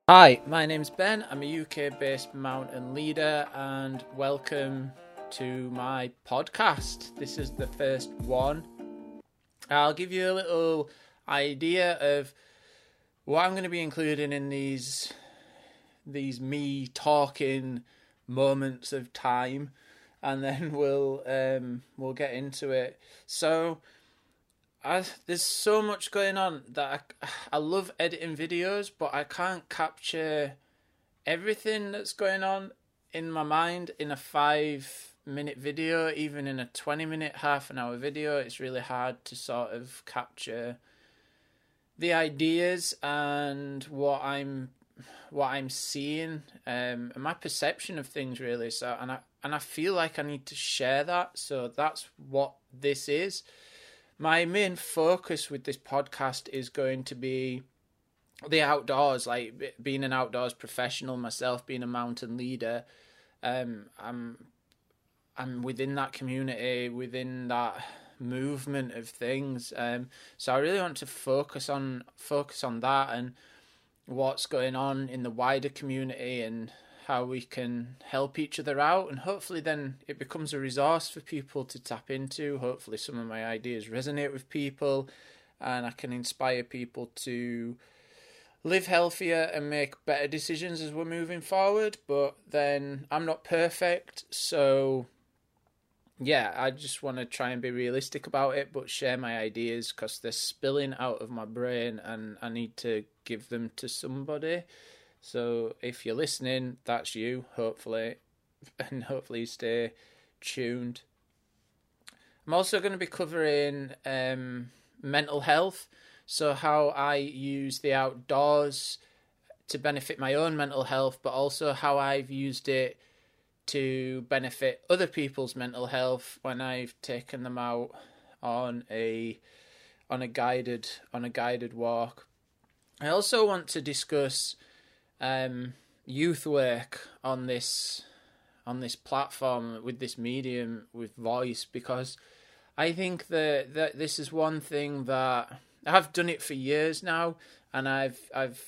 Hi, my name's Ben. I'm a UK-based mountain leader and welcome to my podcast. This is the first one. I'll give you a little idea of what I'm going to be including in these me talking moments of time, and then we'll get into it. So there's so much going on that I love editing videos, but I can't capture everything that's going on in my mind in a 5-minute video, even in a 20-minute, half an hour video. It's really hard to sort of capture the ideas and what I'm seeing, and my perception of things, really. So and I feel like I need to share that. So that's what this is. My main focus with this podcast is going to be the outdoors, like being an outdoors professional myself, being a mountain leader. I'm within that community, within that movement of things. So I really want to focus on that and what's going on in the wider community and how we can help each other out, and hopefully then it becomes a resource for people to tap into. Hopefully some of my ideas resonate with people and I can inspire people to live healthier and make better decisions as we're moving forward. But then I'm not perfect, so yeah, I just want to try and be realistic about it, but share my ideas because they're spilling out of my brain and I need to give them to somebody. So if you're listening, that's you, hopefully, and hopefully you stay tuned. I'm also going to be covering mental health, so how I use the outdoors to benefit my own mental health, but also how I've used it to benefit other people's mental health when I've taken them out on a guided walk. I also want to discuss youth work on this platform, with this medium, with voice, because I think that this is one thing that I've done it for years now, and I've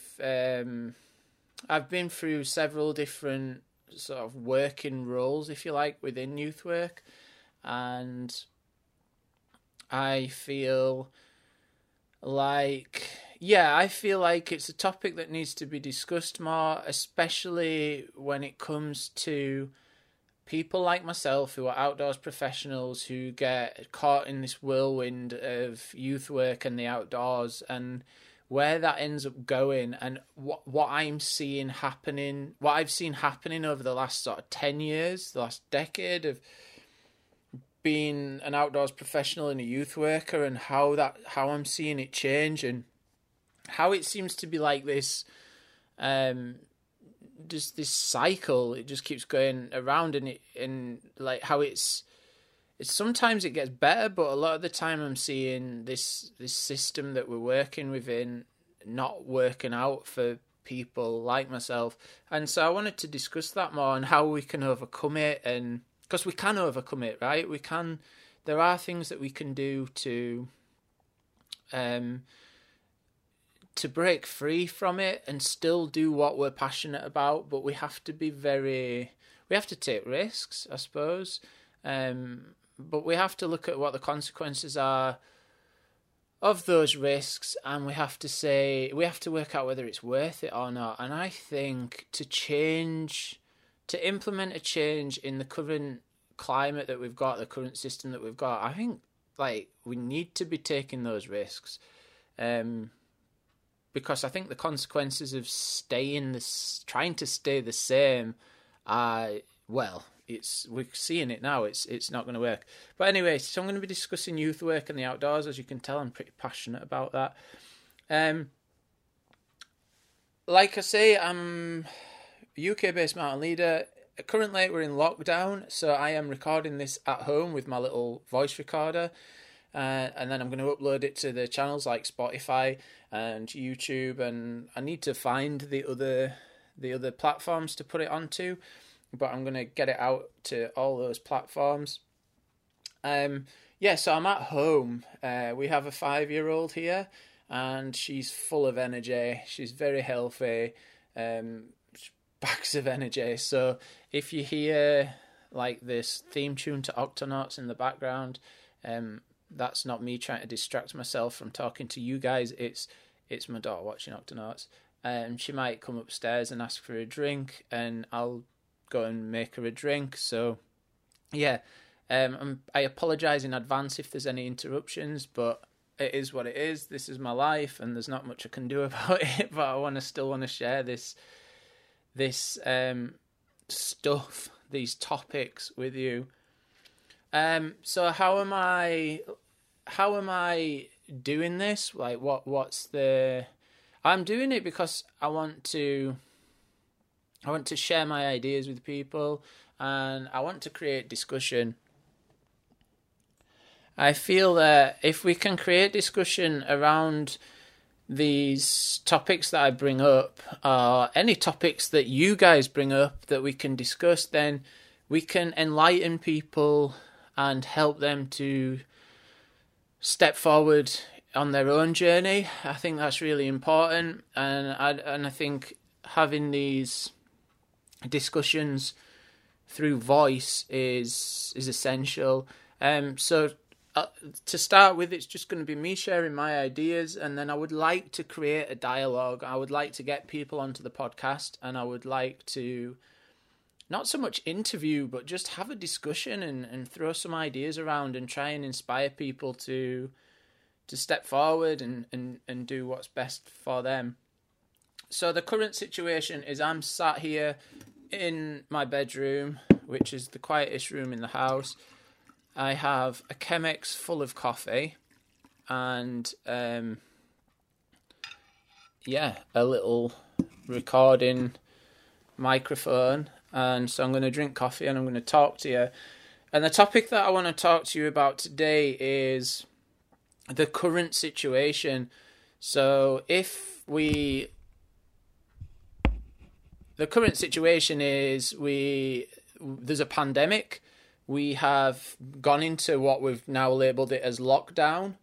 been through several different sort of working roles, if you like, within youth work, and I feel like it's a topic that needs to be discussed more, especially when it comes to people like myself who are outdoors professionals who get caught in this whirlwind of youth work and the outdoors, and where that ends up going, and what I've seen happening over the last sort of 10 years, the last decade of being an outdoors professional and a youth worker, and how I'm seeing it change, and how it seems to be like this, just this cycle. It just keeps going around, and like how it's sometimes it gets better, but a lot of the time I'm seeing this system that we're working within not working out for people like myself. And so I wanted to discuss that more and how we can overcome it, and because we can overcome it, right? There are things that we can do to break free from it and still do what we're passionate about, but we have to take risks, I suppose. But we have to look at what the consequences are of those risks, and we have to work out whether it's worth it or not. And I think to implement a change in the current climate that we've got, the current system that we've got, I think like we need to be taking those risks, because I think the consequences of trying to stay the same are, well, we're seeing it now. It's not going to work. But anyway, so I'm going to be discussing youth work and the outdoors. As you can tell, I'm pretty passionate about that. Like I say, I'm a UK-based mountain leader. Currently, we're in lockdown, so I am recording this at home with my little voice recorder, and then I'm going to upload it to the channels like Spotify and YouTube, and I need to find the other platforms to put it onto, but I'm going to get it out to all those platforms. So I'm at home. We have a 5-year-old here, and she's full of energy. She's very healthy. bags of energy. So if you hear like this theme tune to Octonauts in the background, that's not me trying to distract myself from talking to you guys. It's my daughter watching Octonauts, and she might come upstairs and ask for a drink, and I'll go and make her a drink. So yeah, I apologise in advance if there's any interruptions, but it is what it is. This is my life, and there's not much I can do about it. But I still want to share this stuff, these topics with you. So how am I doing this? Like, I'm doing it because I want to share my ideas with people, and I want to create discussion. I feel that if we can create discussion around these topics that I bring up, or any topics that you guys bring up that we can discuss, then we can enlighten people and help them to step forward on their own journey. I think that's really important, and I think having these discussions through voice is essential. So to start with, it's just going to be me sharing my ideas, and then I would like to create a dialogue. I would like to get people onto the podcast, and I would like to not so much interview, but just have a discussion and throw some ideas around and try and inspire people to step forward and do what's best for them. So the current situation is I'm sat here in my bedroom, which is the quietest room in the house. I have a Chemex full of coffee and a little recording microphone, and so I'm going to drink coffee and I'm going to talk to you. And the topic that I want to talk to you about today is the current situation. So the current situation is there's a pandemic. We have gone into what we've now labelled it as lockdown.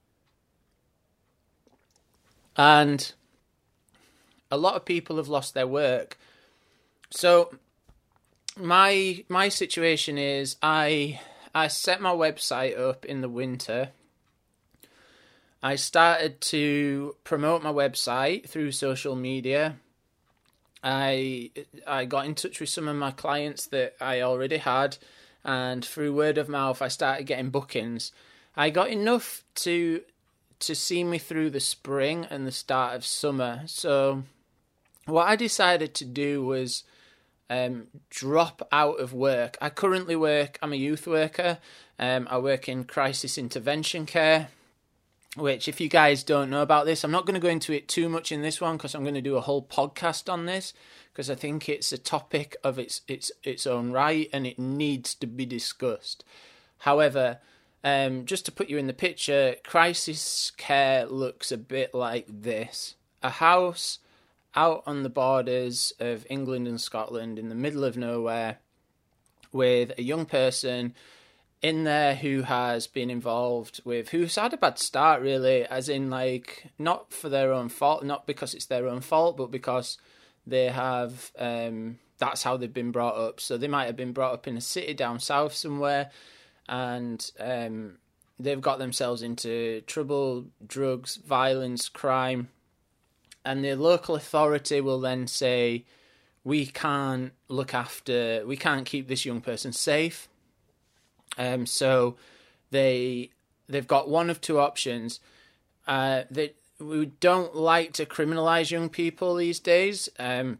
And a lot of people have lost their work. So my situation is I set my website up in the winter. I started to promote my website through social media. I got in touch with some of my clients that I already had, and through word of mouth I started getting bookings. I got enough to see me through the spring and the start of summer. So what I decided to do was drop out of work. I currently I'm a youth worker. I work in crisis intervention care, which, if you guys don't know about this, I'm not going to go into it too much in this one because I'm going to do a whole podcast on this, because I think it's a topic of its own right and it needs to be discussed. However, just to put you in the picture, crisis care looks a bit like this. A house out on the borders of England and Scotland in the middle of nowhere, with a young person in there who has been involved with, who's had a bad start, really, as in, like, not for their own fault, not because it's their own fault, but because they have, that's how they've been brought up. So they might have been brought up in a city down south somewhere, and they've got themselves into trouble, drugs, violence, crime, and the local authority will then say, we can't keep this young person safe. So they've got one of two options. We don't like to criminalise young people these days.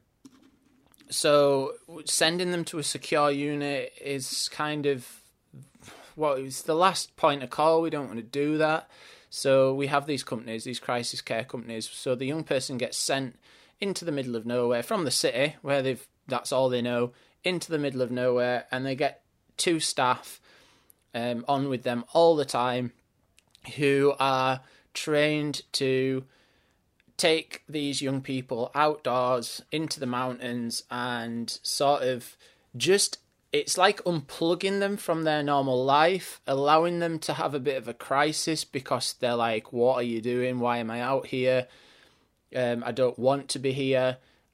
So sending them to a secure unit is kind of it's the last point of call. We don't want to do that. So we have these companies, these crisis care companies. So the young person gets sent into the middle of nowhere from the city, where that's all they know, into the middle of nowhere, and they get two staff on with them all the time, who are trained to take these young people outdoors into the mountains and sort of just, it's like unplugging them from their normal life, allowing them to have a bit of a crisis because they're like, what are you doing? Why am I out here? I don't want to be here.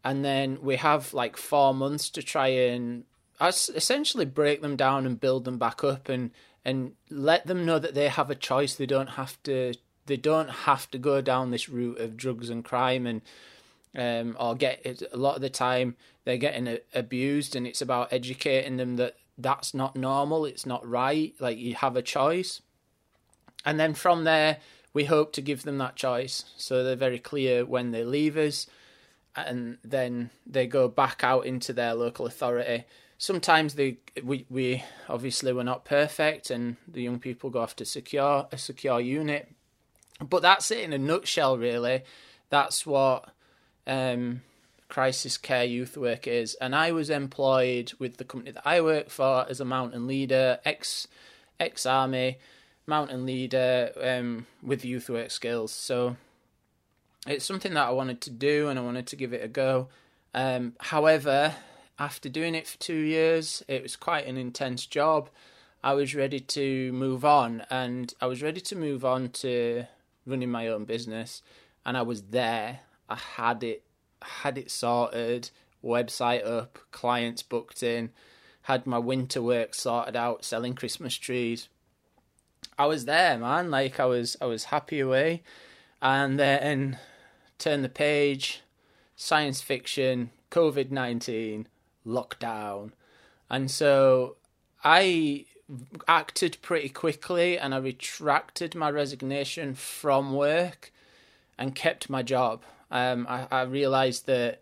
and then we have like 4 months to try and essentially break them down and build them back up, and let them know that they have a choice. They don't have to go down this route of drugs and crime, and or get it. A lot of the time they're getting abused, and it's about educating them that that's not normal, it's not right, like you have a choice. And then from there we hope to give them that choice, so they're very clear when they leave us, and then they go back out into their local authority. Sometimes we obviously we're not perfect, and the young people go off to a secure unit. But that's it in a nutshell, really. That's what crisis care youth work is. And I was employed with the company that I work for as a mountain leader, ex-army mountain leader with youth work skills. So it's something that I wanted to do, and I wanted to give it a go. However, after doing it for 2 years, it was quite an intense job. I was ready to move on, and I was ready to move on to running my own business, and I was there. I had it sorted, website up, clients booked in, had my winter work sorted out, selling Christmas trees. I was there, man. Like I was happy away. And then turn the page, science fiction, COVID-19, lockdown. And so I acted pretty quickly, and I retracted my resignation from work and kept my job. I realised that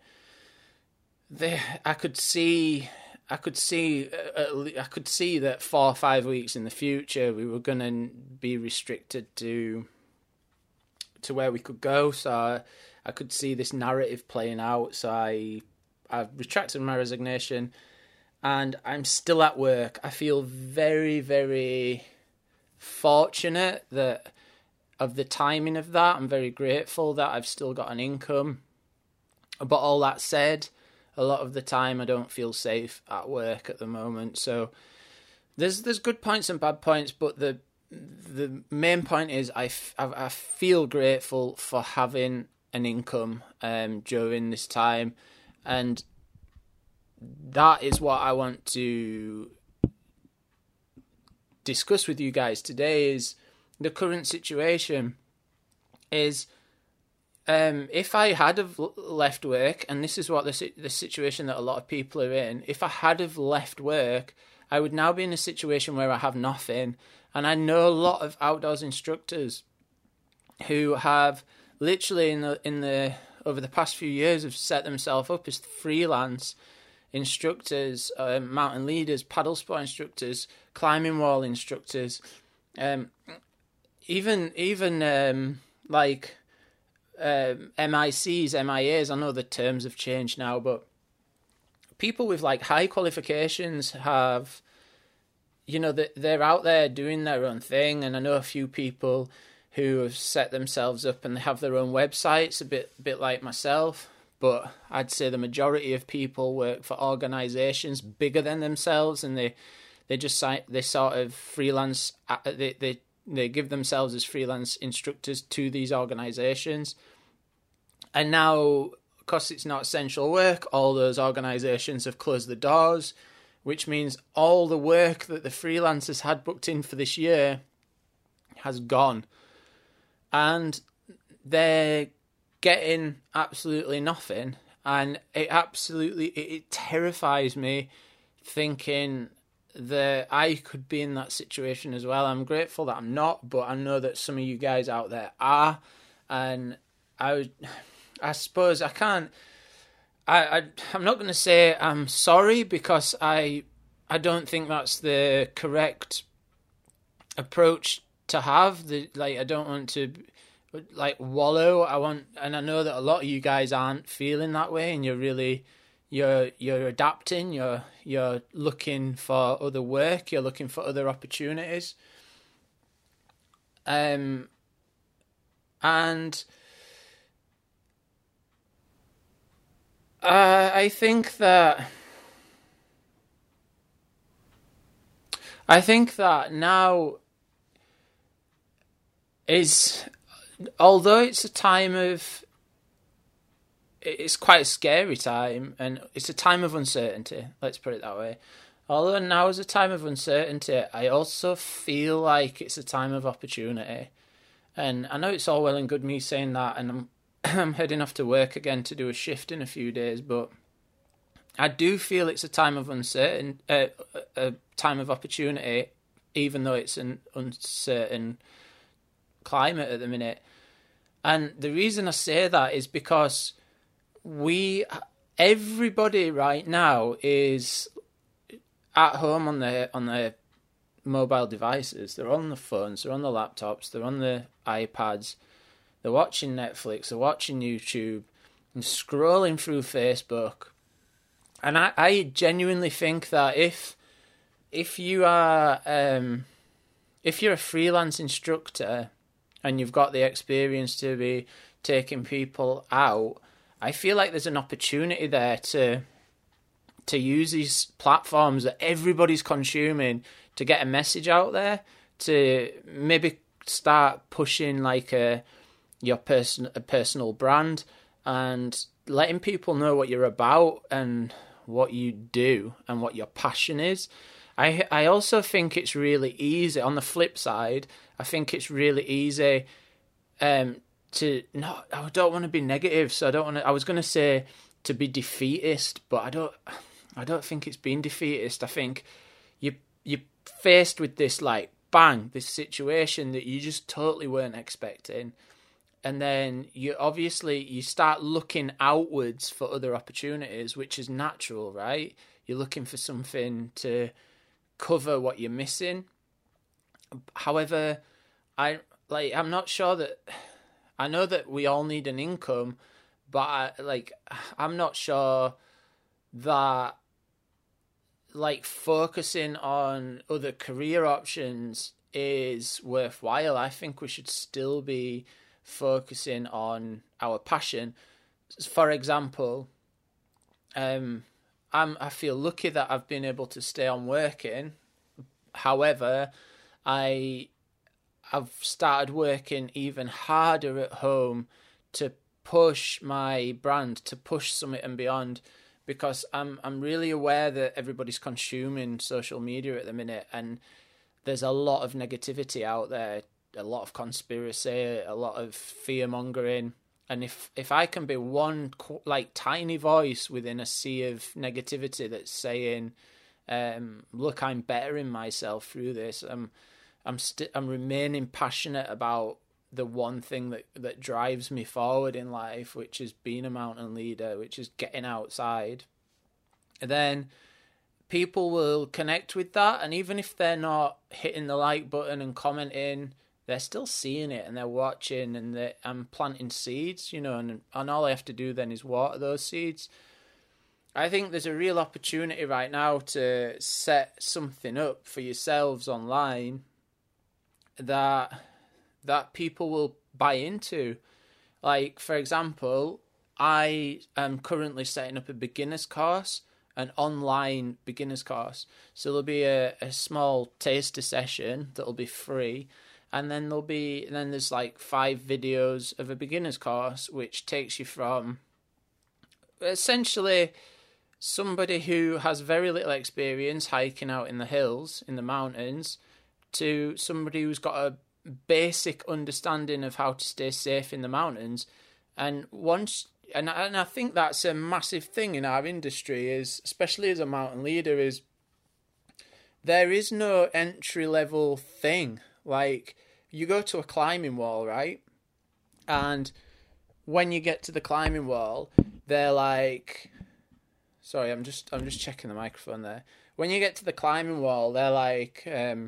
I could see that 4 or 5 weeks in the future we were going to be restricted to where we could go. So I could see this narrative playing out. So I retracted my resignation, and I'm still at work. I feel very, very fortunate of the timing of that. I'm very grateful that I've still got an income. But all that said, a lot of the time I don't feel safe at work at the moment. So there's good points and bad points, but the main point is I feel grateful for having an income during this time, and that is what I want to discuss with you guys today. Is the current situation is if I had have left work, and this is what the situation that a lot of people are in, if I had have left work, I would now be in a situation where I have nothing. And I know a lot of outdoors instructors who have literally in the over the past few years have set themselves up as freelance instructors, mountain leaders, paddle sport instructors, climbing wall instructors, even like MICs, MIAs. I know the terms have changed now, but people with like high qualifications have, they're out there doing their own thing. And I know a few people who have set themselves up and they have their own websites, a bit like myself. But I'd say the majority of people work for organisations bigger than themselves, and they sort of freelance. They give themselves as freelance instructors to these organisations. And now, because it's not essential work, all those organisations have closed the doors, which means all the work that the freelancers had booked in for this year has gone. And they're getting absolutely nothing. And it terrifies me thinking that I could be in that situation as well. I'm grateful that I'm not, but I know that some of you guys out there are. And I suppose I can't. I'm not going to say I'm sorry, because I don't think that's the correct approach to have. I don't want to wallow. And I know that a lot of you guys aren't feeling that way, and you're adapting. You're looking for other work. You're looking for other opportunities. And I think that now is, although it's a time of it's quite a scary time, and it's a time of uncertainty. Let's put it that way. Although now is a time of uncertainty, I also feel like it's a time of opportunity. And I know it's all well and good me saying that, and I'm heading off to work again to do a shift in a few days, but I do feel it's a time of a time of opportunity, even though it's an uncertain climate at the minute. And the reason I say that is because everybody right now is at home on their mobile devices. They're on the phones, they're on the laptops, they're on the iPads, they're watching Netflix, they're watching YouTube, and scrolling through Facebook. And I genuinely think that if you are if you're a freelance instructor and you've got the experience to be taking people out, I feel like there's an opportunity there to use these platforms that everybody's consuming to get a message out there, to maybe start pushing like your personal brand and letting people know what you're about and what you do and what your passion is. I also think it's really easy. On the flip side, I think it's really easy to not. I don't want to be negative, so I don't want to. I was going to say to be defeatist, but I don't think it's being defeatist. I think you're faced with this like bang, this situation that you just totally weren't expecting, and then you start looking outwards for other opportunities, which is natural, right? You're looking for something to cover what you're missing. However, I'm not sure that. I know that we all need an income, but I'm not sure that focusing on other career options is worthwhile. I think we should still be focusing on our passion. For example, I feel lucky that I've been able to stay on working. However, I've started working even harder at home to push my brand, to push Summit and Beyond, because I'm really aware that everybody's consuming social media at the minute, and there's a lot of negativity out there, a lot of conspiracy, a lot of fear mongering. And if I can be one tiny voice within a sea of negativity that's saying, look, I'm bettering myself through this, I'm remaining passionate about the one thing that drives me forward in life, which is being a mountain leader, which is getting outside, then people will connect with that. And even if they're not hitting the like button and commenting, they're still seeing it and they're watching, and I'm planting seeds, and all I have to do then is water those seeds. I think there's a real opportunity right now to set something up for yourselves online that people will buy into. Like, for example, I am currently setting up a beginner's course, an online beginner's course. So there'll be a small taster session that'll be free. And then there's 5 videos of a beginner's course, which takes you from essentially somebody who has very little experience hiking out in the hills, in the mountains, to somebody who's got a basic understanding of how to stay safe in the mountains. And I think that's a massive thing in our industry, is especially as a mountain leader, is there is no entry level thing. Like, you go to a climbing wall, right? And when you get to the climbing wall, they're like, sorry, I'm just checking the microphone there. When you get to the climbing wall, they're like, have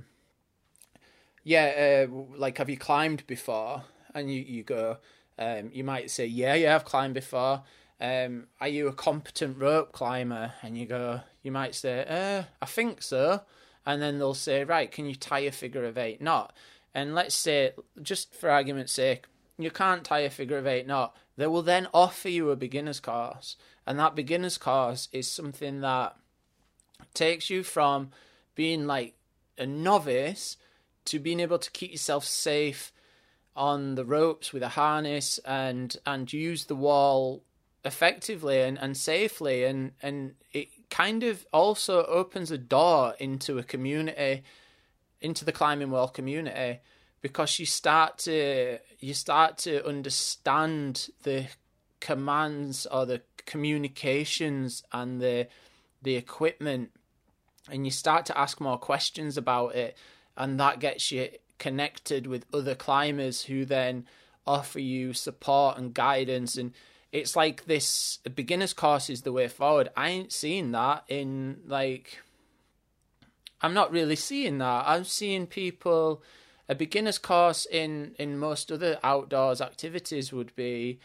you climbed before? And you go, you might say, yeah, I've climbed before. Are you a competent rope climber? And you might say, I think so. And then they'll say, right, can you tie a figure of 8 knot? And let's say, just for argument's sake, you can't tie a figure of 8 knot. They will then offer you a beginner's course. And that beginner's course is something that takes you from being like a novice to being able to keep yourself safe on the ropes with a harness and use the wall effectively and safely, and it kind of also opens a door into a community, into the climbing world community, because you start to understand the commands or the communications and the equipment, and you start to ask more questions about it, and that gets you connected with other climbers who then offer you support and guidance. And it's like this, a beginner's course is the way forward. I ain't seeing that in, like, I'm not really seeing that. I'm seeing people, a beginner's course in most other outdoors activities would be,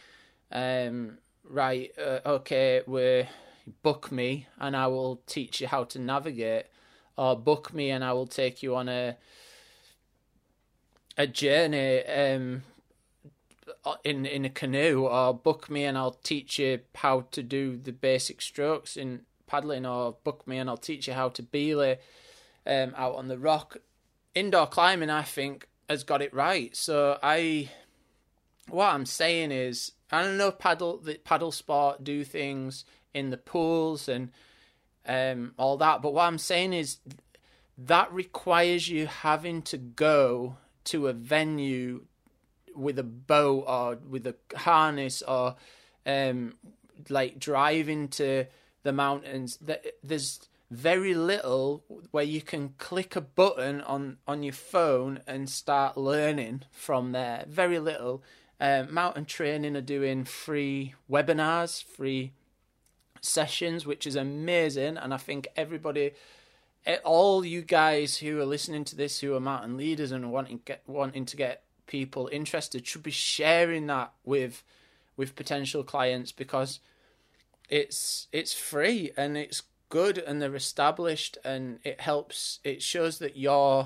okay, book me and I will teach you how to navigate, or book me and I will take you on a journey in a canoe, or book me and I'll teach you how to do the basic strokes in paddling, or book me and I'll teach you how to belay out on the rock. Indoor climbing, I think, has got it right. So what I'm saying is, I don't know paddle sport do things in the pools and all that, but what I'm saying is that requires you having to go to a venue with a boat or with a harness, or like driving to the mountains. There's very little where you can click a button on your phone and start learning from there. Very little. Mountain Training are doing free webinars, free sessions, which is amazing. And I think everybody, all you guys who are listening to this, who are mountain leaders and wanting to get people interested, should be sharing that with potential clients, because it's free and it's good and they're established, and it shows that you're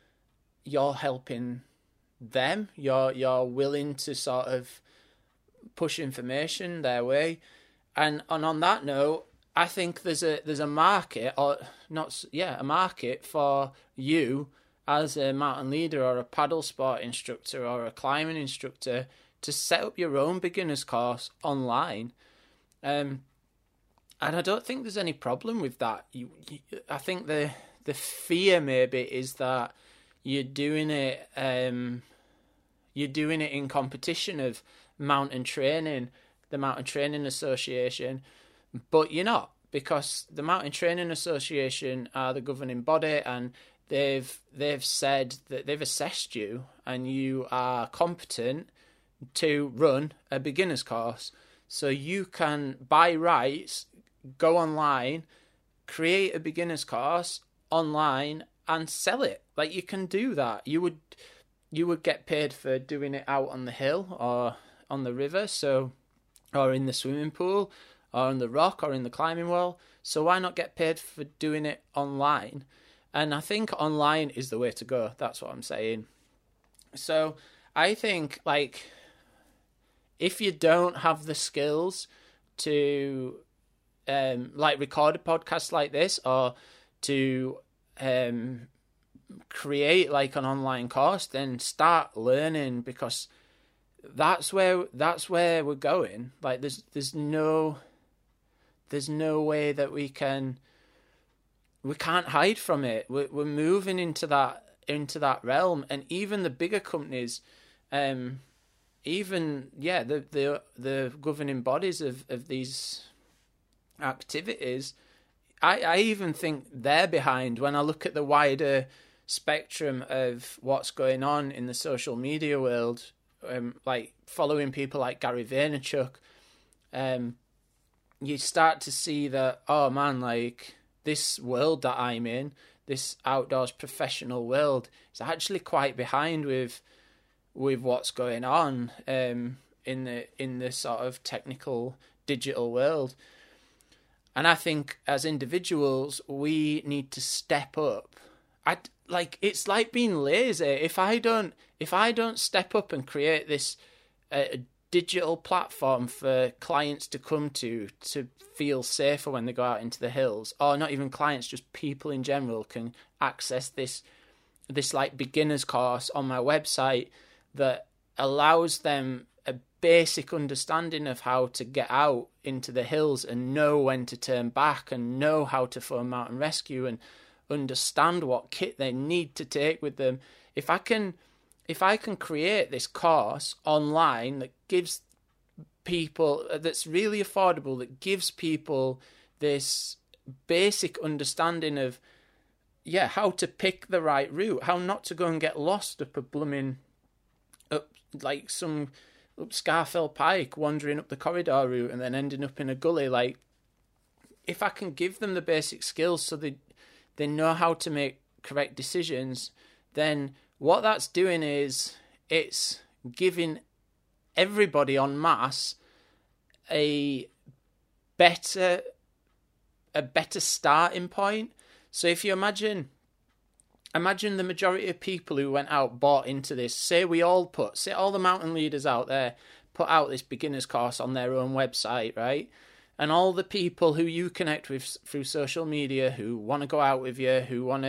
helping them, you're willing to sort of push information their way. And on that note, I think there's a market, or not, a market for you as a mountain leader or a paddle sport instructor or a climbing instructor to set up your own beginner's course online. And I don't think there's any problem with that. I think the fear maybe is that you're doing it in competition of Mountain Training, the Mountain Training Association, but you're not, because the Mountain Training Association are the governing body, and they've said that they've assessed you and you are competent to run a beginner's course. So you can, by rights, go online, create a beginner's course online and sell it. Like, you can do that. You would get paid for doing it out on the hill or on the river, or in the swimming pool or on the rock or in the climbing wall. So why not get paid for doing it online? And I think online is the way to go. That's what I'm saying. So I think, like, if you don't have the skills to record a podcast like this, or to create like an online course, then start learning, because that's where we're going. Like, there's no way that we can't hide from it. We're moving into that realm, and even the bigger companies, the governing bodies of these activities, I even think they're behind when I look at the wider spectrum of what's going on in the social media world. Like, following people like Gary Vaynerchuk, you start to see that, oh man, like, this world that I'm in, this outdoors professional world, is actually quite behind with what's going on in the sort of technical digital world. And I think as individuals, we need to step up. It's like being lazy. If I don't step up and create this digital platform for clients to come to feel safer when they go out into the hills, or not even clients, just people in general can access this like beginner's course on my website that allows them basic understanding of how to get out into the hills and know when to turn back and know how to phone mountain rescue and understand what kit they need to take with them. If I can create this course online that gives people, that's really affordable, that gives people this basic understanding of how to pick the right route, how not to go and get lost up like some up Scafell Pike, wandering up the corridor route and then ending up in a gully. Like, if I can give them the basic skills so they know how to make correct decisions, then what that's doing is it's giving everybody en masse a better starting point. So if you imagine the majority of people who went out, bought into this, say all the mountain leaders out there put out this beginner's course on their own website, right? And all the people who you connect with through social media, who want to go out with you, who want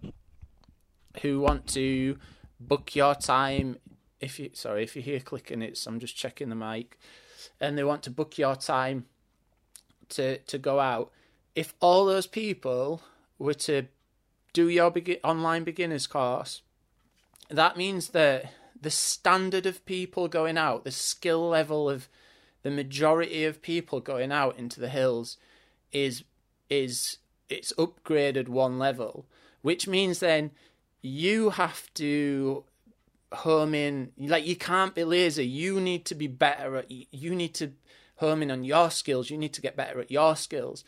to book your time. If you hear clicking, I'm just checking the mic, and they want to book your time to go out. If all those people were to do your online beginners course, that means that the standard of people going out, the skill level of the majority of people going out into the hills it's upgraded one level, which means then you have to home in, like, you can't be lazy. You need to be better you need to home in on your skills. You need to get better at your skills.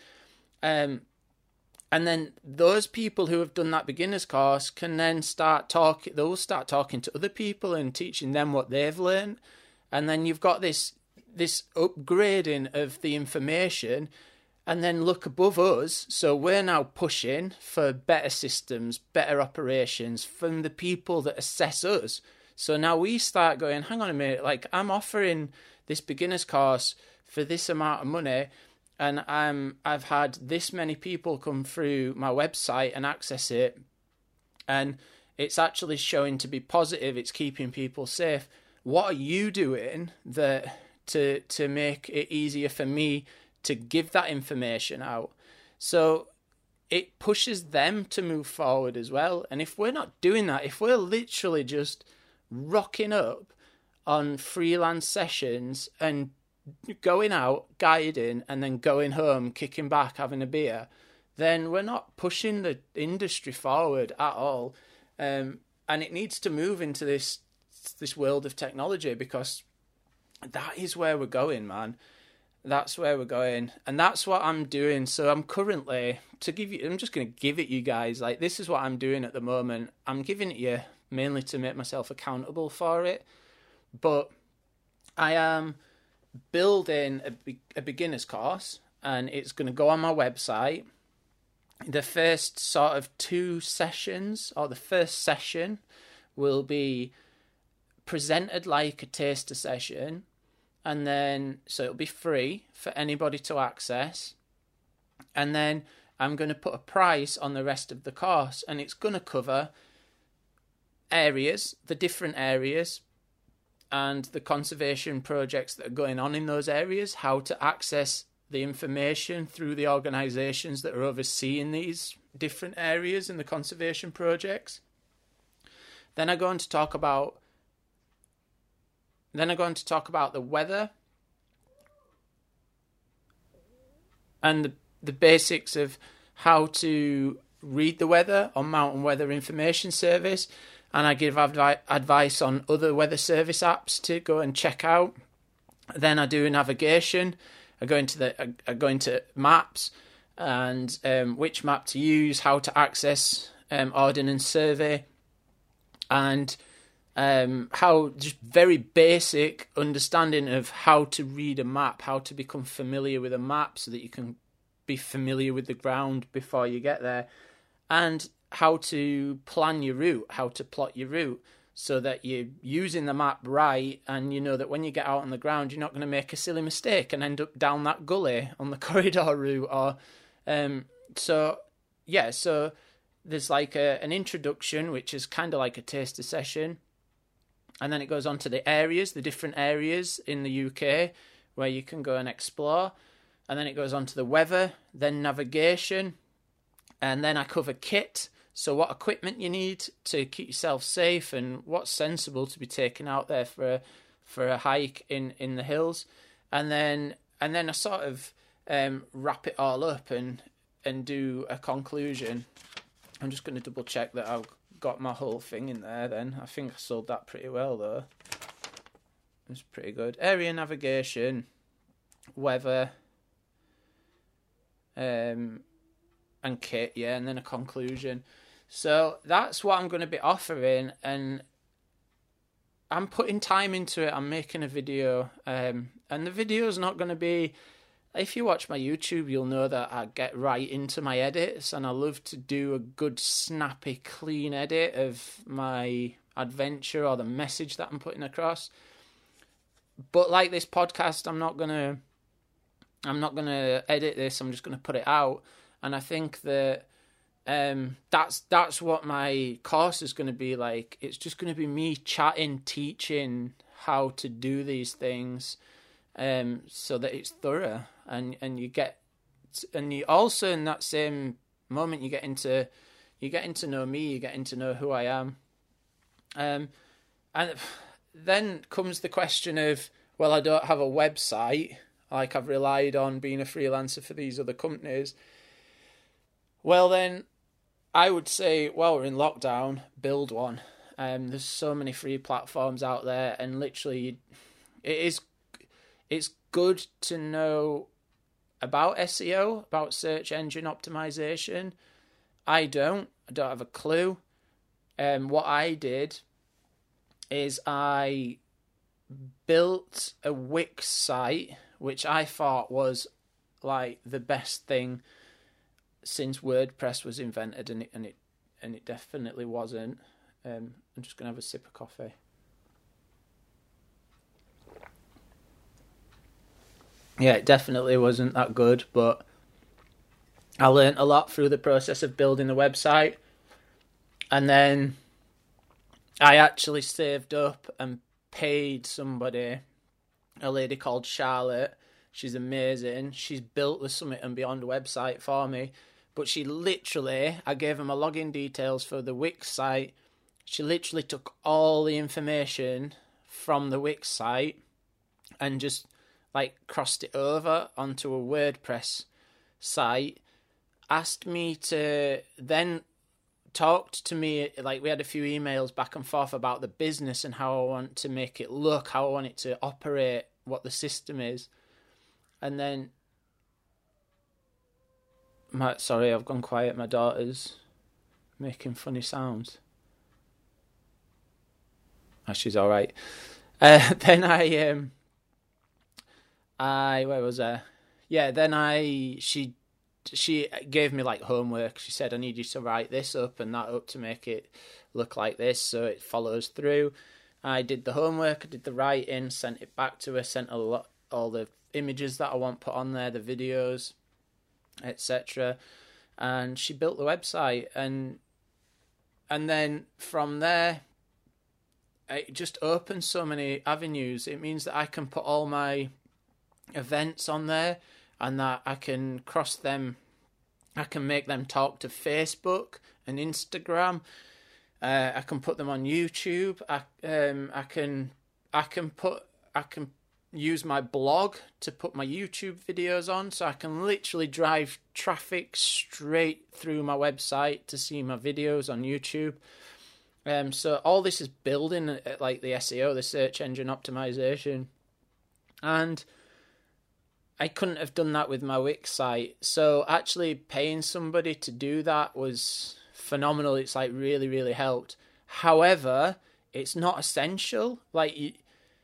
And then those people who have done that beginner's course can then start talking to other people and teaching them what they've learned. And then you've got this upgrading of the information, and then look above us. So we're now pushing for better systems, better operations from the people that assess us. So now we start going, hang on a minute, like, I'm offering this beginner's course for this amount of money, and I've had this many people come through my website and access it, and it's actually showing to be positive. It's keeping people safe. What are you doing to make it easier for me to give that information out? So it pushes them to move forward as well. And if we're not doing that, if we're literally just rocking up on freelance sessions and going out, guiding, and then going home, kicking back, having a beer, then we're not pushing the industry forward at all. And it needs to move into this world of technology, because that is where we're going, man. That's where we're going. And that's what I'm doing. So I'm currently, I'm just going to give it you guys. Like, this is what I'm doing at the moment. I'm giving it you mainly to make myself accountable for it. But I am building a beginner's course, and it's going to go on my website. The first sort of 2 sessions, or the first session, will be presented like a taster session, and then so it'll be free for anybody to access, and then I'm going to put a price on the rest of the course, and it's going to cover the different areas, and the conservation projects that are going on in those areas, how to access the information through the organisations that are overseeing these different areas and the conservation projects. Then I'm going to talk about the weather and the basics of how to read the weather on Mountain Weather Information Service, and I give advice on other weather service apps to go and check out. Then I do navigation. I go into maps and which map to use, how to access Ordnance Survey, and how just very basic understanding of how to read a map, how to become familiar with a map so that you can be familiar with the ground before you get there, and how to plan your route, how to plot your route so that you're using the map right, and you know that when you get out on the ground, you're not going to make a silly mistake and end up down that gully on the corridor route. Or so there's like an introduction, which is kind of like a taster session. And then it goes on to the areas, the different areas in the UK where you can go and explore. And then it goes on to the weather, then navigation. And then I cover kit. So what equipment you need to keep yourself safe and what's sensible to be taken out there for a hike in the hills. And then I sort of wrap it all up and do a conclusion. I'm just going to double check that I've got my whole thing in there then. I think I sold that pretty well though. It's pretty good. Area navigation, weather, and kit, yeah, and then a conclusion. So that's what I'm going to be offering, and I'm putting time into it. I'm making a video, and the video's not going to be... If you watch my YouTube, you'll know that I get right into my edits, and I love to do a good, snappy, clean edit of my adventure or the message that I'm putting across. But like this podcast, I'm not gonna edit this. I'm just gonna put it out, and I think that that's what my course is going to be like. It's just going to be me chatting, teaching how to do these things, so that it's thorough, and you also, in that same moment, you get into know me, you get to know who I am, and then comes the question of, well, I don't have a website, like I've relied on being a freelancer for these other companies. Well, then I would say, well, we're in lockdown, build one. There's so many free platforms out there, and literally it's good to know about SEO, about search engine optimization. I don't have a clue. What I did is I built a Wix site, which I thought was like the best thing since WordPress was invented, and it definitely wasn't. I'm just gonna have a sip of coffee. Yeah, it definitely wasn't that good, but I learned a lot through the process of building the website, and then I actually saved up and paid somebody, a lady called Charlotte. She's amazing. She's built the Summit and Beyond website for me. But she literally, I gave her my login details for the Wix site. She literally took all the information from the Wix site and just like crossed it over onto a WordPress site. Asked me to then talked to me, like we had a few emails back and forth about the business and how I want to make it look, how I want it to operate, what the system is. And then sorry, I've gone quiet. My daughter's making funny sounds. Oh, she's all right. Then where was I? Yeah, then she gave me like homework. She said, I need you to write this up and that up to make it look like this so it follows through. I did the homework, I did the writing, sent it back to her, sent all the images that I want put on there, the videos, etc. And she built the website, and then from there it just opens so many avenues. It means that I can put all my events on there, and that I can cross them, I can make them talk to Facebook and Instagram. I can put them on YouTube. I can use my blog to put my YouTube videos on, so I can literally drive traffic straight through my website to see my videos on YouTube. So all this is building like the SEO, the search engine optimization, and I couldn't have done that with my Wix site. So actually paying somebody to do that was phenomenal. It's like really, really helped. However, it's not essential. Like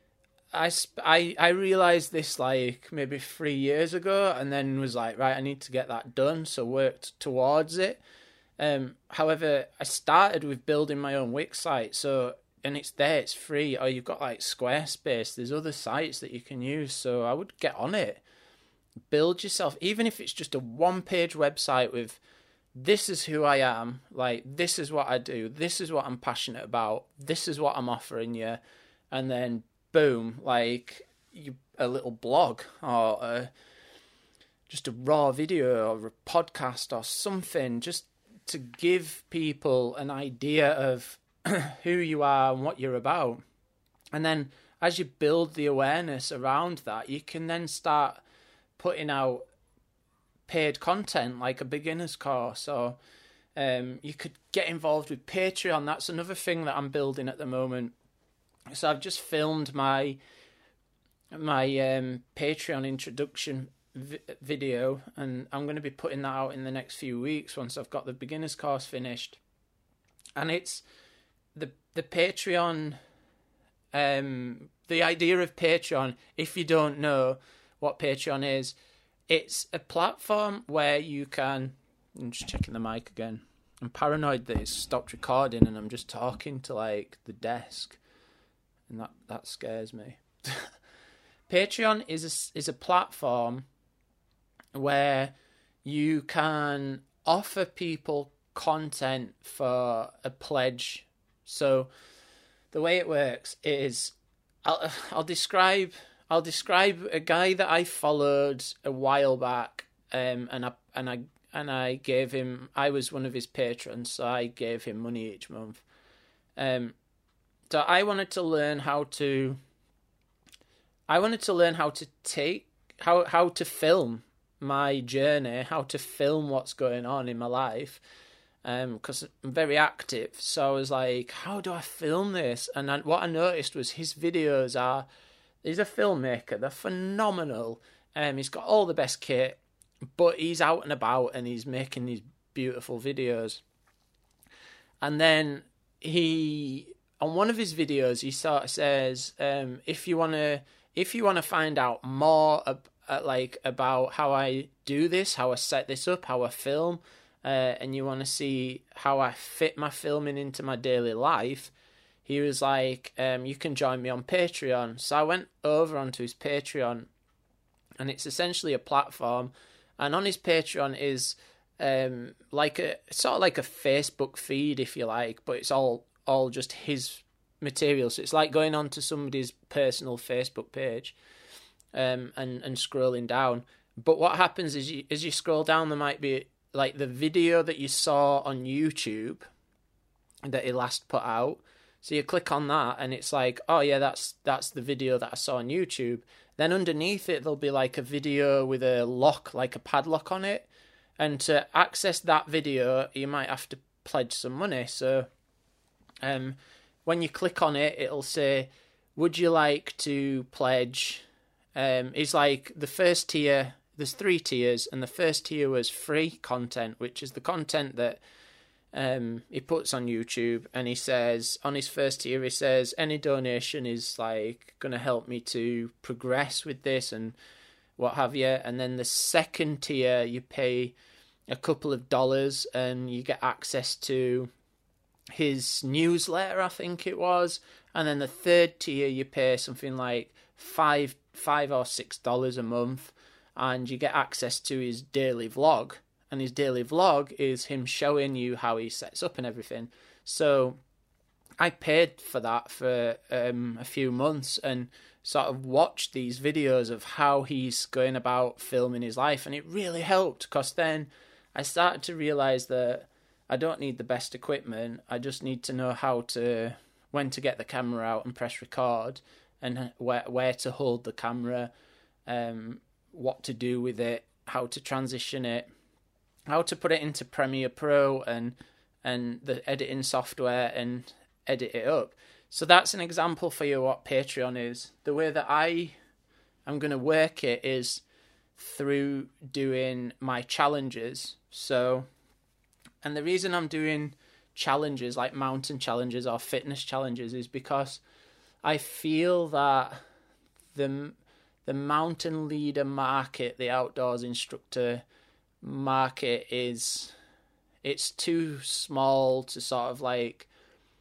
I realized this like maybe 3 years ago, and then was like, right, I need to get that done. So worked towards it. However, I started with building my own Wix site. So, and it's there, it's free. Or you've got like Squarespace. There's other sites that you can use. So I would get on it. Build yourself, even if it's just a one-page website with, this is who I am, like this is what I do, this is what I'm passionate about, this is what I'm offering you, and then boom, like a little blog or just a raw video or a podcast or something, just to give people an idea of who you are and what you're about. And then as you build the awareness around that, you can then start putting out paid content like a beginner's course, or you could get involved with Patreon. That's another thing that I'm building at the moment. So I've just filmed my Patreon introduction video, and I'm going to be putting that out in the next few weeks once I've got the beginner's course finished. And it's the Patreon, the idea of Patreon, if you don't know what Patreon is, it's a platform where you can... I'm just checking the mic again. I'm paranoid that it's stopped recording and I'm just talking to like the desk, and that scares me. Patreon is a platform where you can offer people content for a pledge. So the way it works is, I'll describe a guy that I followed a while back, and I gave him... I was one of his patrons, so I gave him money each month. So I wanted to learn how to take how to film my journey, how to film what's going on in my life, because I'm very active. So I was like, how do I film this? And what I noticed was his videos are... He's a filmmaker. They're phenomenal. He's got all the best kit, but he's out and about and he's making these beautiful videos. And then on one of his videos, he sort of says, if you want to find out more about how I do this, how I set this up, how I film, and you want to see how I fit my filming into my daily life, he was like, you can join me on Patreon. So I went over onto his Patreon, and it's essentially a platform. And on his Patreon is like a Facebook feed, if you like, but it's all just his material. So it's like going onto somebody's personal Facebook page, and scrolling down. But what happens is, as you scroll down, there might be like the video that you saw on YouTube that he last put out. So you click on that, and it's like, oh yeah, that's the video that I saw on YouTube. Then underneath it, there'll be like a video with a lock, like a padlock on it. And to access that video, you might have to pledge some money. So when you click on it, it'll say, would you like to pledge? It's like the first tier, there's 3 tiers, and the first tier was free content, which is the content that he puts on YouTube. And he says, on his first tier, he says, any donation is like going to help me to progress with this and what have you. And then the second tier, you pay a couple of dollars and you get access to his newsletter, I think it was. And then the third tier, you pay something like $5 or $6 a month, and you get access to his daily vlog. And his daily vlog is him showing you how he sets up and everything. So I paid for that for a few months and sort of watched these videos of how he's going about filming his life. And it really helped, because then I started to realise that I don't need the best equipment. I just need to know when to get the camera out and press record, and where to hold the camera, what to do with it, how to transition it, how to put it into Premiere Pro and the editing software and edit it up. So that's an example for you what Patreon is. The way that I'm going to work it is through doing my challenges. So, and the reason I'm doing challenges like mountain challenges or fitness challenges is because I feel that the mountain leader market, the outdoors instructor market, it's too small to sort of like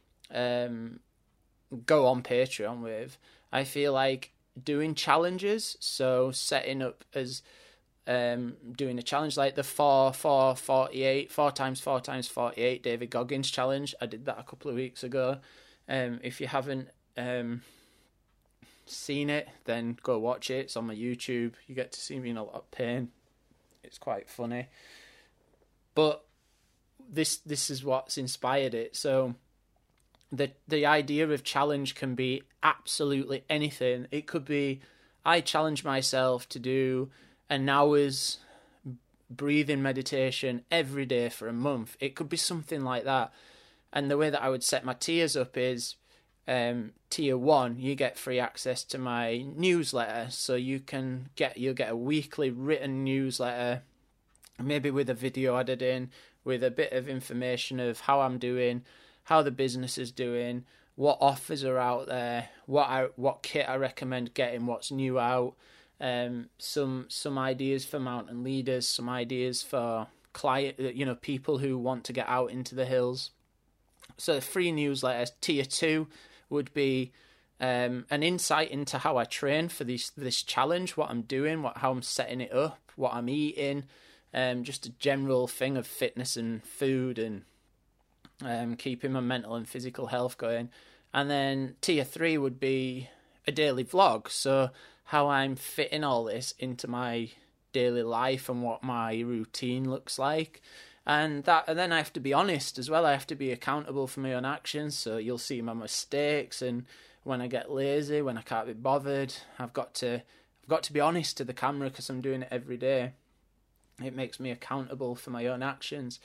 go on Patreon with. I feel like doing challenges, so setting up as doing a challenge like the 4x48 4x48 David Goggins challenge. I did that a couple of weeks ago. If you haven't seen it, then go watch it. It's on my YouTube. You get to see me in a lot of pain. It's quite funny. But this is what's inspired it. So the idea of challenge can be absolutely anything. It could be, I challenge myself to do an hour's breathing meditation every day for a month. It could be something like that. And the way that I would set my tiers up is, tier 1, you get free access to my newsletter. So you'll get a weekly written newsletter, maybe with a video added in, with a bit of information of how I'm doing, how the business is doing, what offers are out there, what kit I recommend getting, what's new out, some ideas for mountain leaders, some ideas for people who want to get out into the hills. So the free newsletter. Tier 2 would be an insight into how I train for this challenge, what I'm doing, how I'm setting it up, what I'm eating, just a general thing of fitness and food and keeping my mental and physical health going. And then tier 3 would be a daily vlog. So how I'm fitting all this into my daily life and what my routine looks like. And then I have to be honest as well. I have to be accountable for my own actions. So you'll see my mistakes, and when I get lazy, when I can't be bothered, I've got to be honest to the camera because I'm doing it every day. It makes me accountable for my own actions.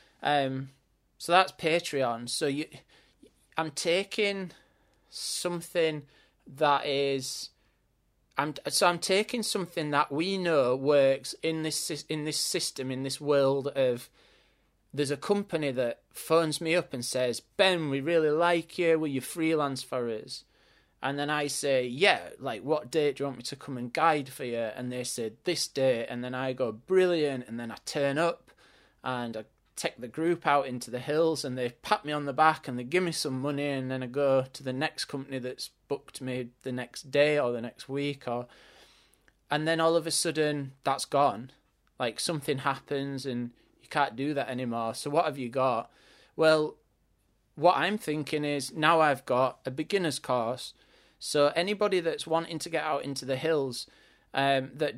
So that's Patreon. So I'm taking something that is, I'm taking something that we know works in this system, in this world of, there's a company that phones me up and says, Ben, we really like you, will you freelance for us? And then I say, yeah, like, what date do you want me to come and guide for you? And they said, this date. And then I go, brilliant. And then I turn up and I take the group out into the hills and they pat me on the back and they give me some money. And then I go to the next company that's booked me the next day or the next week. And then all of a sudden, that's gone. Like, something happens and you can't do that anymore. So what have you got? Well, what I'm thinking is, now I've got a beginner's course. So anybody that's wanting to get out into the hills, that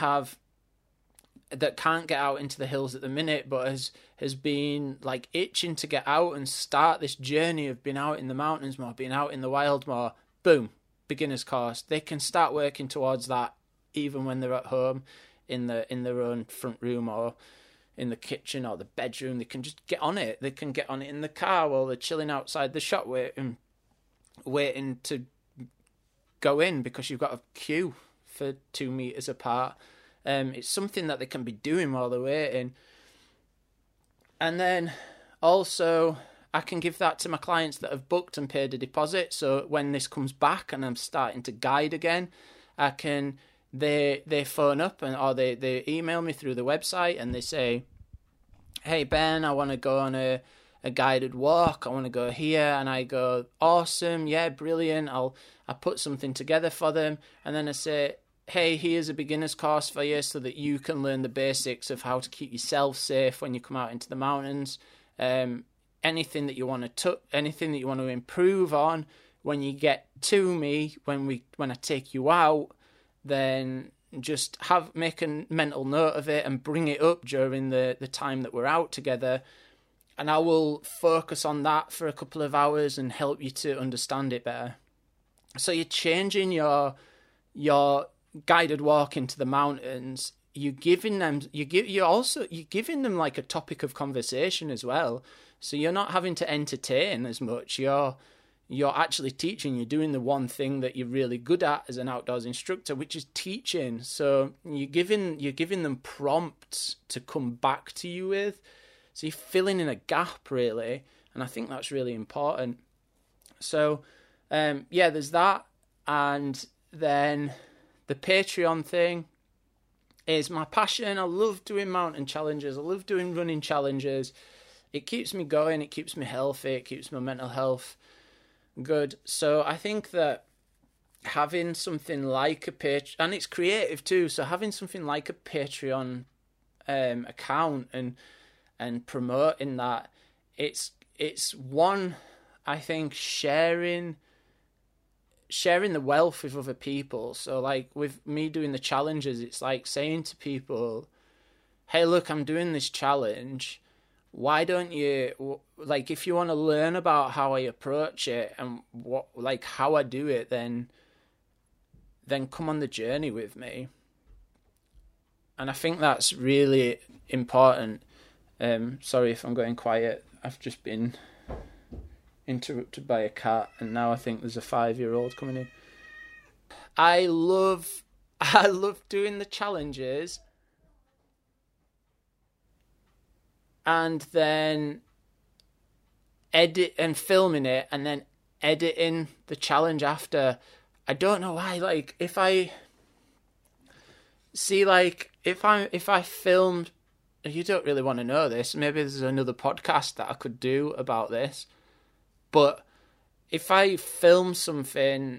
can't get out into the hills at the minute, but has been like itching to get out and start this journey of being out in the mountains more, being out in the wild more, boom, beginner's course. They can start working towards that even when they're at home in their own front room or in the kitchen or the bedroom. They can just get on it. They can get on it in the car while they're chilling outside the shop waiting to go in because you've got a queue for 2 meters apart. It's something that they can be doing while they're waiting. And then also I can give that to my clients that have booked and paid a deposit. So when this comes back and I'm starting to guide again, they phone up or they email me through the website and they say, hey Ben, I want to go on a guided walk. I want to go here. And I go, awesome. Yeah, brilliant. I put something together for them. And then I say, hey, here's a beginner's course for you so that you can learn the basics of how to keep yourself safe when you come out into the mountains. Anything that you want to improve on when you get to me, when I take you out, then just make a mental note of it and bring it up during the time that we're out together. And I will focus on that for a couple of hours and help you to understand it better. So you're changing your guided walk into the mountains. You're giving them like a topic of conversation as well. So you're not having to entertain as much. You're actually teaching. You're doing the one thing that you're really good at as an outdoors instructor, which is teaching. So you're giving them prompts to come back to you with. So you're filling in a gap, really, and I think that's really important. So, there's that, and then the Patreon thing is my passion. I love doing mountain challenges. I love doing running challenges. It keeps me going. It keeps me healthy. It keeps my mental health good. So I think that having something like a Patreon, and it's creative too, so having something like a Patreon account and promoting that, it's one, I think, sharing sharing the wealth with other people. So like with me doing the challenges, it's like saying to people, hey, look, I'm doing this challenge. Why don't you, like, if you want to learn about how I approach it and what, like, how I do it, then come on the journey with me. And I think that's really important. Sorry if I'm going quiet. I've just been interrupted by a cat, and now I think there's a 5-year-old coming in. I love doing the challenges, and then edit and filming it, and then editing the challenge after. I don't know why. Like, if I filmed, you don't really want to know this. Maybe there's another podcast that I could do about this. But if I film something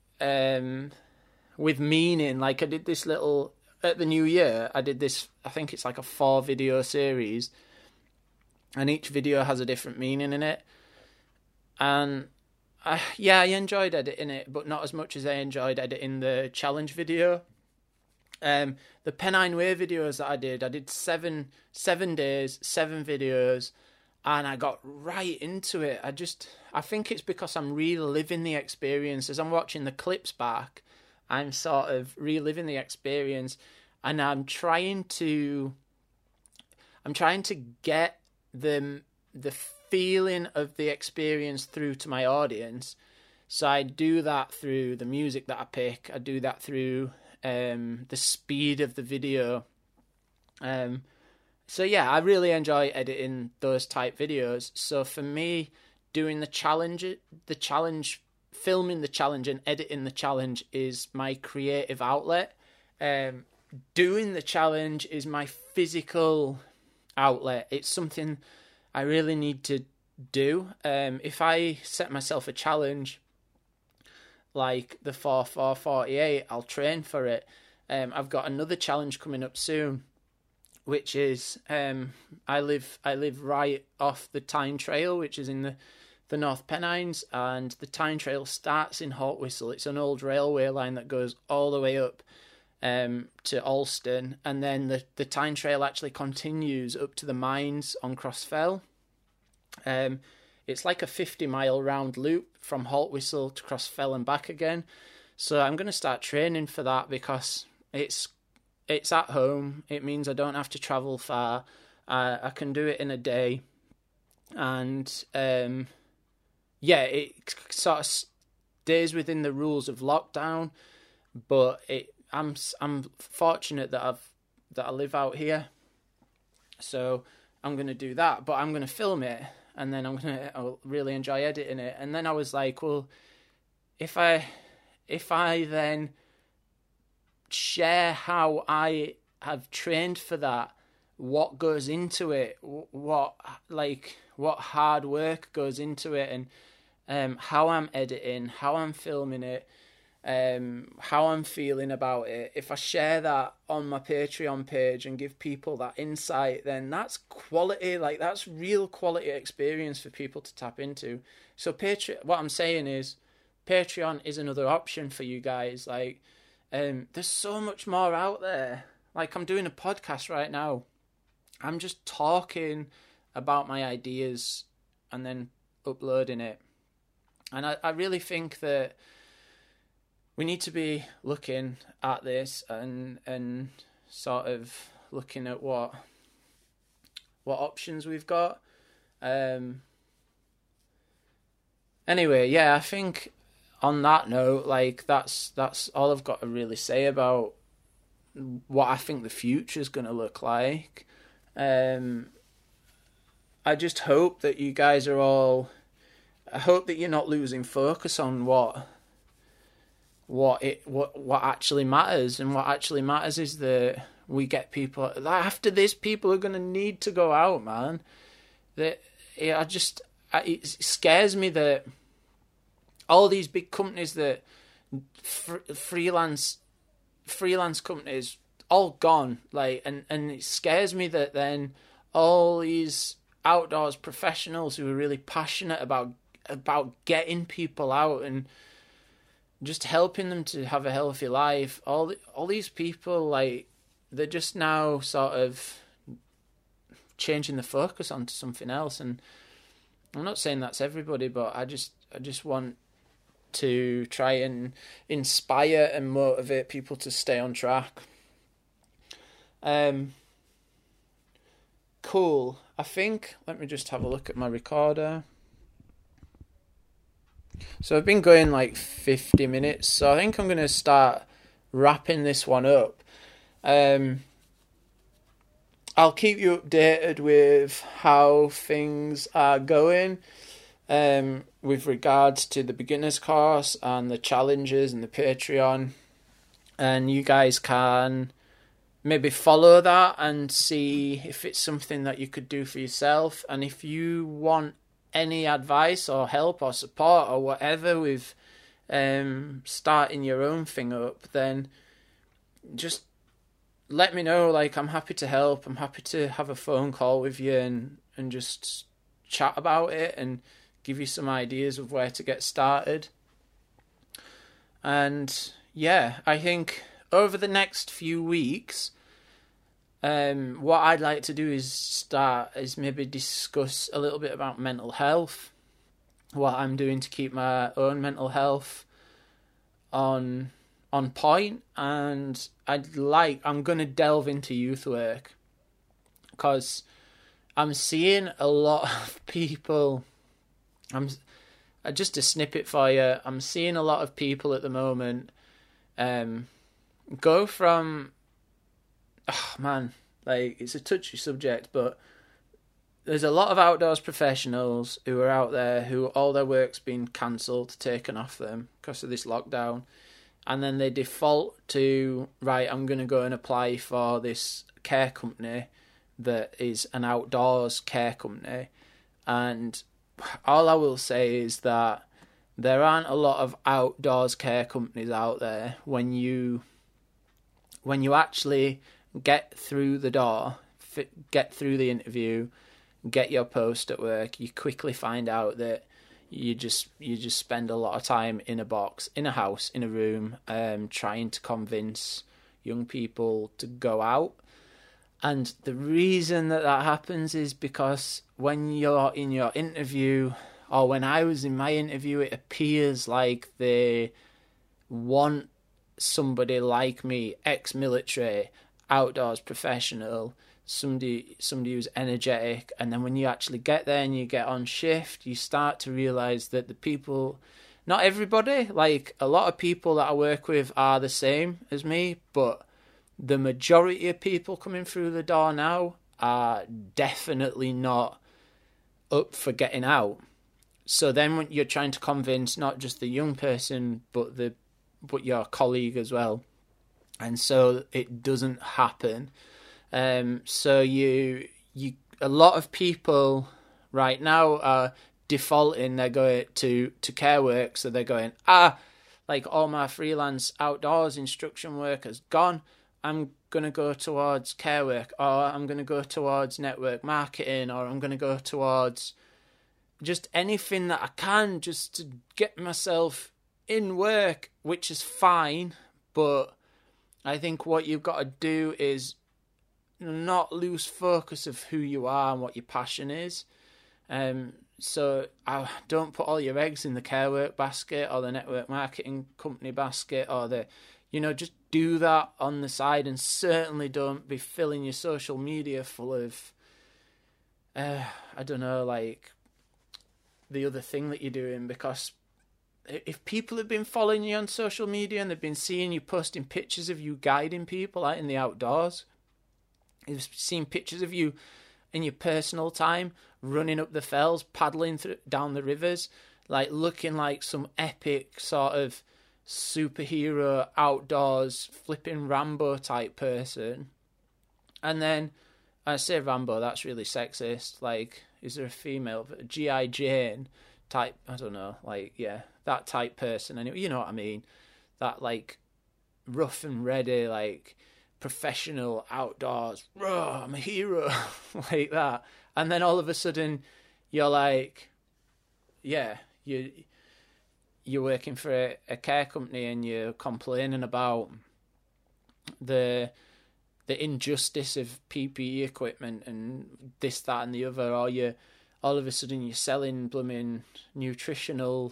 with meaning, like I did this little at the New Year, I did this. I think it's like a 4-video series, and each video has a different meaning in it. And I enjoyed editing it, but not as much as I enjoyed editing the challenge video. The Pennine Way videos that I did 7 days, 7 videos, and I got right into it. I think it's because I'm reliving the experience. As I'm watching the clips back, I'm sort of reliving the experience, and I'm trying to get the feeling of the experience through to my audience. So I do that through the music that I pick. I do that through the speed of the video. So yeah, I really enjoy editing those type videos. So for me, doing the challenge, filming the challenge and editing the challenge is my creative outlet. Doing the challenge is my physical outlet. It's something I really need to do. If I set myself a challenge like the 4-4-48, I'll train for it. I've got another challenge coming up soon, which is I live right off the Tyne Trail, which is in the North Pennines, and the Tyne Trail starts in Haltwhistle. It's an old railway line that goes all the way up to Alston, and then the Tyne Trail actually continues up to the mines on Crossfell. It's like a 50-mile round loop from Haltwhistle to Crossfell and back again. So I'm going to start training for that because it's at home. It means I don't have to travel far. I can do it in a day, and it sort of stays within the rules of lockdown. But I'm fortunate that I live out here, so I'm going to do that. But I'm going to film it, and then I'll really enjoy editing it. And then I was like, well, if I then share how I have trained for that, what goes into it, what hard work goes into it, and how I'm editing, how I'm filming it, how I'm feeling about it. If I share that on my Patreon page and give people that insight, then that's quality. Like, that's real quality experience for people to tap into. So what I'm saying is, Patreon is another option for you guys. Like, there's so much more out there. Like, I'm doing a podcast right now. I'm just talking about my ideas and then uploading it. And I really think that we need to be looking at this and sort of looking at what options we've got. Anyway, yeah, I think on that note, like, that's all I've got to really say about what I think the future is going to look like. I just hope that you guys are all. I hope that you're not losing focus on what actually matters, and what actually matters is that we get people. After this, people are going to need to go out, man. It scares me that all these big companies that freelance companies all gone, like, and it scares me that then all these outdoors professionals who are really passionate about getting people out just helping them to have a healthy life. All these people, like, they're just now sort of changing the focus onto something else. And I'm not saying that's everybody, but I just want to try and inspire and motivate people to stay on track. Cool. I think, let me just have a look at my recorder. So I've been going like 50 minutes, so I think I'm going to start wrapping this one up. I'll keep you updated with how things are going with regards to the beginner's course and the challenges and the Patreon. And you guys can maybe follow that and see if it's something that you could do for yourself. And if you want any advice or help or support or whatever with starting your own thing up, then just let me know. Like, I'm happy to help. I'm happy to have a phone call with you and just chat about it and give you some ideas of where to get started. And yeah, I think over the next few weeks, what I'd like to do is maybe discuss a little bit about mental health, what I'm doing to keep my own mental health on point, and I'm going to delve into youth work, because I'm seeing a lot of people. Just a snippet for you. I'm seeing a lot of people at the moment go from, oh man, like, it's a touchy subject, but there's a lot of outdoors professionals who are out there who all their work's been cancelled, taken off them because of this lockdown, and then they default to, right, I'm going to go and apply for this care company that is an outdoors care company. And all I will say is that there aren't a lot of outdoors care companies out there. When you actually get through the door, get through the interview, get your post at work, you quickly find out that you just spend a lot of time in a box, in a house, in a room, trying to convince young people to go out. And the reason that happens is because when you're in your interview, or when I was in my interview, it appears like they want somebody like me, ex-military, outdoors professional, somebody who's energetic. And then when you actually get there and you get on shift, you start to realise that the people, not everybody, like a lot of people that I work with are the same as me, but the majority of people coming through the door now are definitely not up for getting out. So then when you're trying to convince not just the young person, but your colleague as well, and so it doesn't happen. So a lot of people right now are defaulting. They're going to care work, so they're going, like, all my freelance outdoors instruction work has gone. I'm going to go towards care work, or I'm going to go towards network marketing, or I'm going to go towards just anything that I can just to get myself in work, which is fine. But I think what you've got to do is not lose focus of who you are and what your passion is. So I don't put all your eggs in the care work basket or the network marketing company basket, or just do that on the side, and certainly don't be filling your social media full of, I don't know, like the other thing that you're doing. Because if people have been following you on social media and they've been seeing you posting pictures of you guiding people out in the outdoors, you've seen pictures of you in your personal time running up the fells, paddling down the rivers, like looking like some epic sort of superhero outdoors flipping Rambo type person. And then I say Rambo, that's really sexist. Like, is there a female G.I. Jane type? I don't know. Like, yeah, that type person. Anyway, you know what I mean? That like rough and ready, like professional outdoors. I'm a hero, like that. And then all of a sudden, you're like, yeah, you're working for a care company and you're complaining about the injustice of PPE equipment and this, that, and the other, or you all of a sudden you're selling blooming nutritional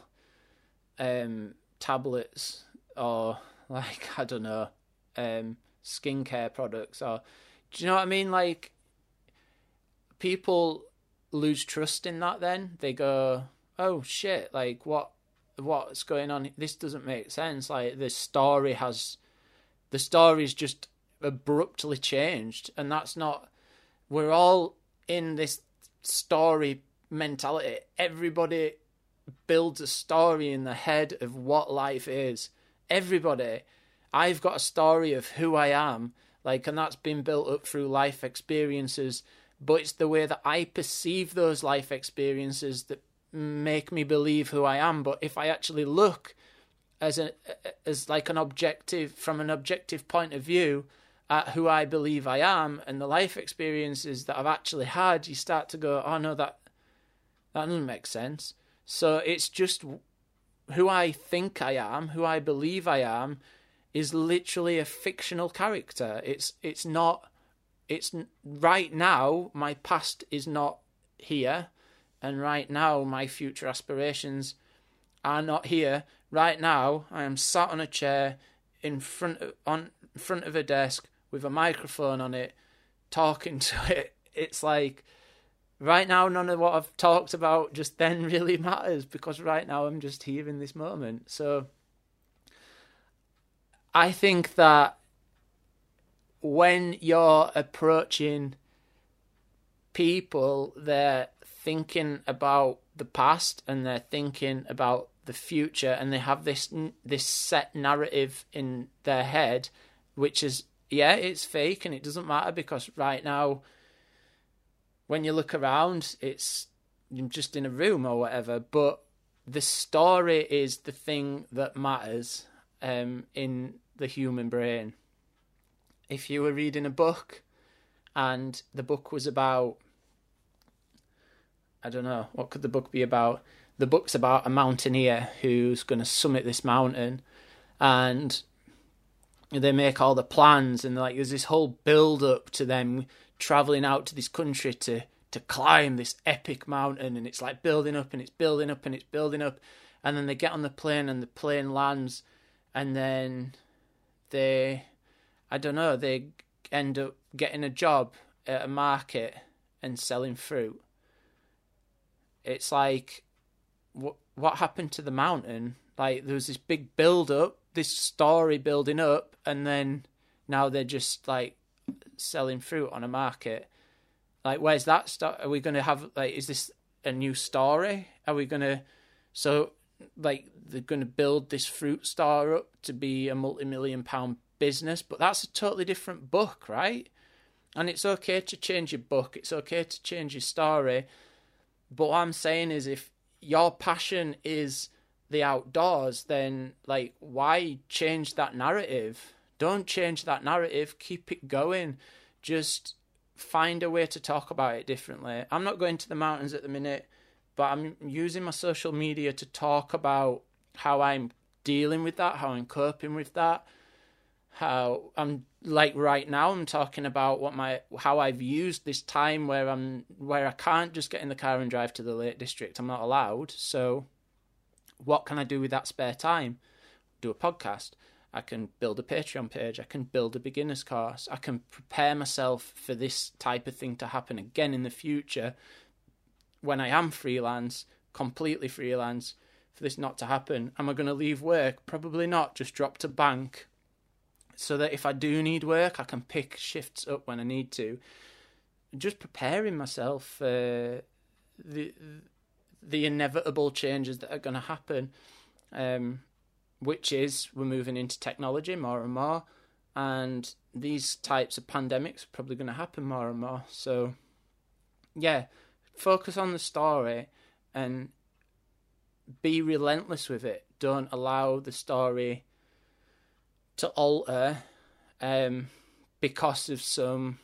tablets, or like, I don't know, skincare products, or do you know what I mean? Like, people lose trust in that. Then they go, oh shit, like what's going on? This doesn't make sense. Like, the story's just abruptly changed, and that's not. We're all in this story mentality. Everybody builds a story in the head of what life is. Everybody. I've got a story of who I am, like, and that's been built up through life experiences, but it's the way that I perceive those life experiences that make me believe who I am. But if I actually look as like an objective, from an objective point of view, at who I believe I am and the life experiences that I've actually had, you start to go, oh no, that doesn't make sense. So it's just who I think I am, who I believe I am, is literally a fictional character. It's not. It's right now, my past is not here, and right now my future aspirations are not here. Right now, I am sat on a chair in front of a desk with a microphone on it, talking to it. It's like, right now, none of what I've talked about just then really matters, because right now I'm just here in this moment. So I think that when you're approaching people, they're thinking about the past and they're thinking about the future, and they have this set narrative in their head, which is, yeah, it's fake and it doesn't matter, because right now, when you look around, it's just in a room or whatever, but the story is the thing that matters in the human brain. If you were reading a book and the book was about, I don't know, what could the book be about? The book's about a mountaineer who's going to summit this mountain, and they make all the plans, and like there's this whole build up to them traveling out to this country to climb this epic mountain, and it's like building up and it's building up and it's building up, and then they get on the plane and the plane lands, and then they end up getting a job at a market and selling fruit. It's like, what happened to the mountain? Like, there was this big build up, this story building up, and then now they're just like selling fruit on a market. Like, where's that are we going to have, like, is this a new story? Are we going to, so like, they're going to build this fruit store up to be a multi-million-pound business, but that's a totally different book, right? And it's okay to change your book, it's okay to change your story, but what I'm saying is, if your passion is the outdoors, then like, why change that narrative? Don't change that narrative, keep it going. Just find a way to talk about it differently. I'm not going to the mountains at the minute, but I'm using my social media to talk about how I'm dealing with that, how I'm coping with that, how I'm, like, right now I'm talking about how I've used this time where I can't just get in the car and drive to the Lake District. I'm not allowed. So what can I do with that spare time? Do a podcast. I can build a Patreon page. I can build a beginner's course. I can prepare myself for this type of thing to happen again in the future when I am freelance, completely freelance, for this not to happen. Am I going to leave work? Probably not. Just drop to bank, so that if I do need work, I can pick shifts up when I need to. Just preparing myself for the inevitable changes that are going to happen, which is we're moving into technology more and more, and these types of pandemics are probably going to happen more and more. So, yeah, focus on the story and be relentless with it. Don't allow the story to alter because of some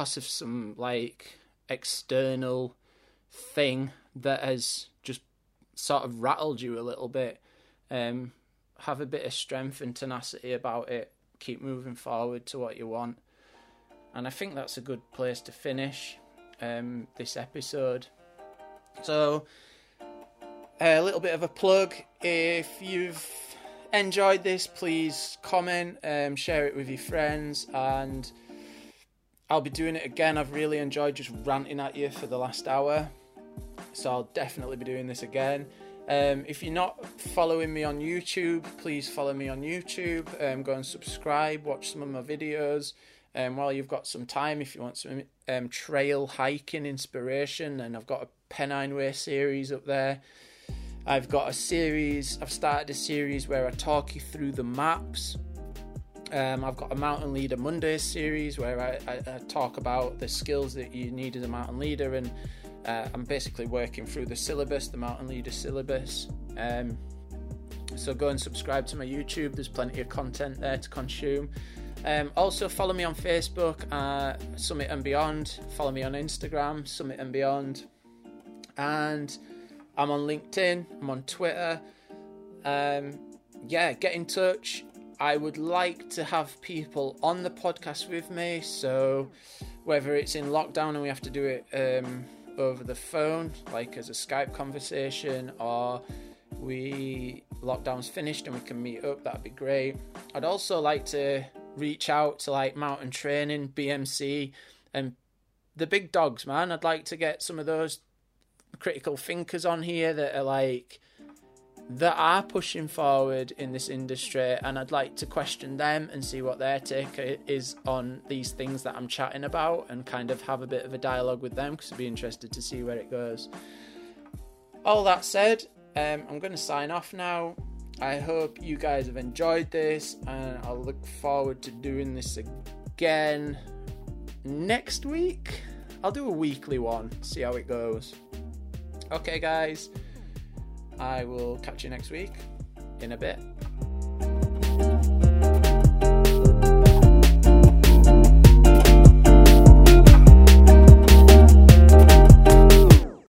like external thing that has just sort of rattled you a little bit, have a bit of strength and tenacity about it. Keep moving forward to what you want. And I think that's a good place to finish this episode. So, a little bit of a plug. If you've enjoyed this, please comment, share it with your friends, and I'll be doing it again. I've really enjoyed just ranting at you for the last hour, so I'll definitely be doing this again. If you're not following me on YouTube, please follow me on YouTube. Go and subscribe, watch some of my videos. While you've got some time, if you want some trail hiking inspiration, and I've got a Pennine Way series up there. I've started a series where I talk you through the maps. I've got a Mountain Leader Mondays series where I talk about the skills that you need as a mountain leader, and I'm basically working through the syllabus, the Mountain Leader syllabus. So go and subscribe to my YouTube. There's plenty of content there to consume. Also follow me on Facebook, Summit and Beyond. Follow me on Instagram, Summit and Beyond. And I'm on LinkedIn, I'm on Twitter. Get in touch. I would like to have people on the podcast with me, so whether it's in lockdown and we have to do it over the phone, like as a Skype conversation, or lockdown's finished and we can meet up, that'd be great. I'd also like to reach out to like mountain training, BMC, and the big dogs, man. I'd like to get some of those critical thinkers on here that are pushing forward in this industry, and I'd like to question them and see what their take is on these things that I'm chatting about, and kind of have a bit of a dialogue with them, because I'd be interested to see where it goes. All that said, I'm going to sign off now. I hope you guys have enjoyed this, and I'll look forward to doing this again next week. I'll do a weekly one, see how it goes. Okay, guys, I will catch you next week in a bit.